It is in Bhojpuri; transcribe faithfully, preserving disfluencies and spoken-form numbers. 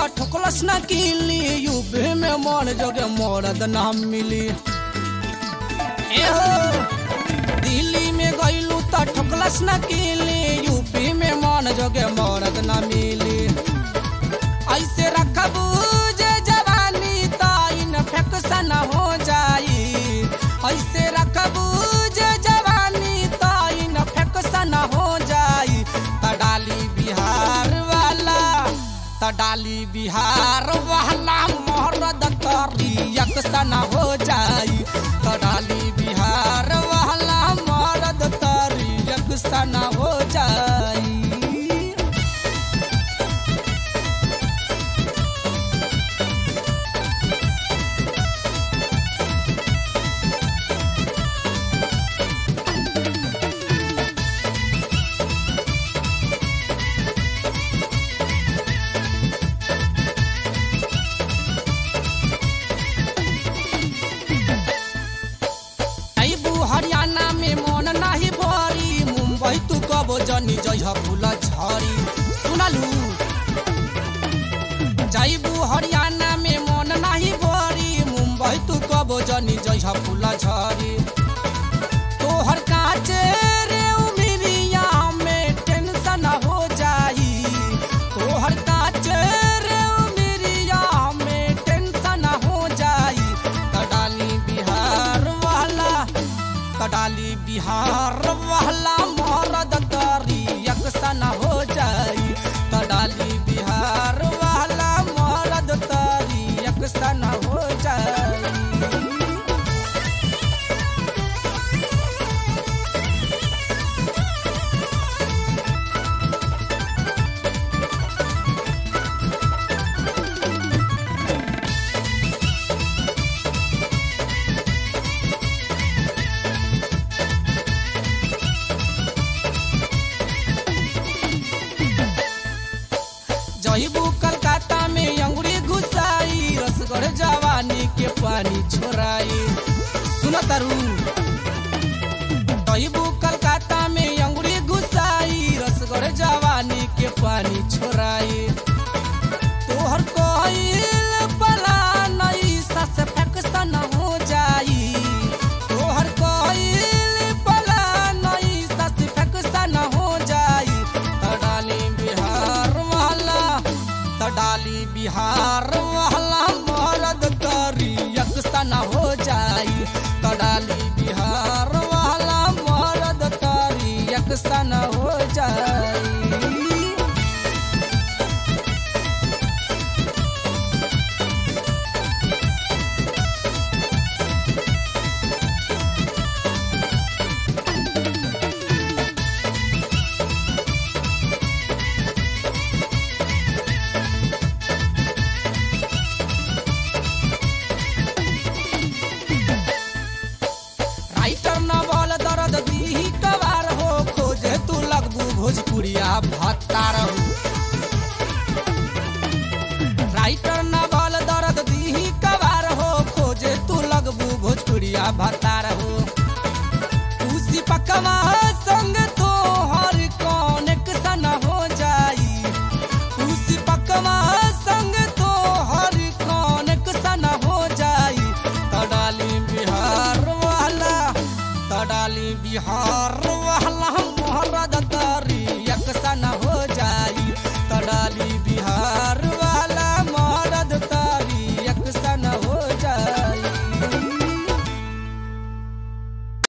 ठोकलस न किली यूपी में मन जोगे मरद ना मिली। एहो दिल्ली में गइलू त ठोकलस न किली यूपी में मन जोगे मरद ना मिली। ऐसे रखबू जे जवानी त इन्फेक्शन हो जाई, ऐसे रखबू जे जवानी त इन्फेक्शन हो जाई। त डाली बिहार वाला त डाली बिहार वाला मरद करी यक्सन हो जाई। त डाली बिहार वाला मरद करी यक्सन हो जाई। हरियाणा में मन नाही भरी मुंबई तू कबो जनी जइह फूल झरी। सुनलू जाइबू हरियाणा में मन नाही भरी मुंबई तू कबो जनी जइह फूल झरी। तोहर काचे रे उमिरिया में टेंशन हो जाई, तोहर काचे रे उमिरिया में टेंशन हो जाई। त डाली बिहार वाला त डाली बिहार वाला मरद करी यक्सन हो जाई। त डाली बिहार वाला मरद करी यक्सन हो जाई। जइबू कलकत्ता में अंगुरी घुसाई रसगढ़ जवानी के पानी छोड़ाई। सुन तारू जइबू कलकत्ता में अंगुरी घुसाई रसगढ़ जवानी के पानी छोड़ाई। तोहर कोइल पला नई सस फैक्शन हो जाई, तोहर कोइल पला नई सस फैक्शन हो जाई। त डाली बिहार वाला त डाली बिहार वाला मरद करी यक्सन हो जाई। त डाली बिहार वाला मरद करी यक्सन हो जाई। राइटर नवल दर्द दीही कवार हो खोजे तू लगबू भोजपुरिया भत्तार हो। राइटर नवल दर्द दीही कवार हो खोजे तू लगबू भोजपुरिया भत्तार हो। उसी पकवा संग तो हर कनेक्शन हो जाई, उसी पकवा संग तो हर कनेक्शन हो जाई। त डाली बिहार वाला त डाली बिहार वाला मरद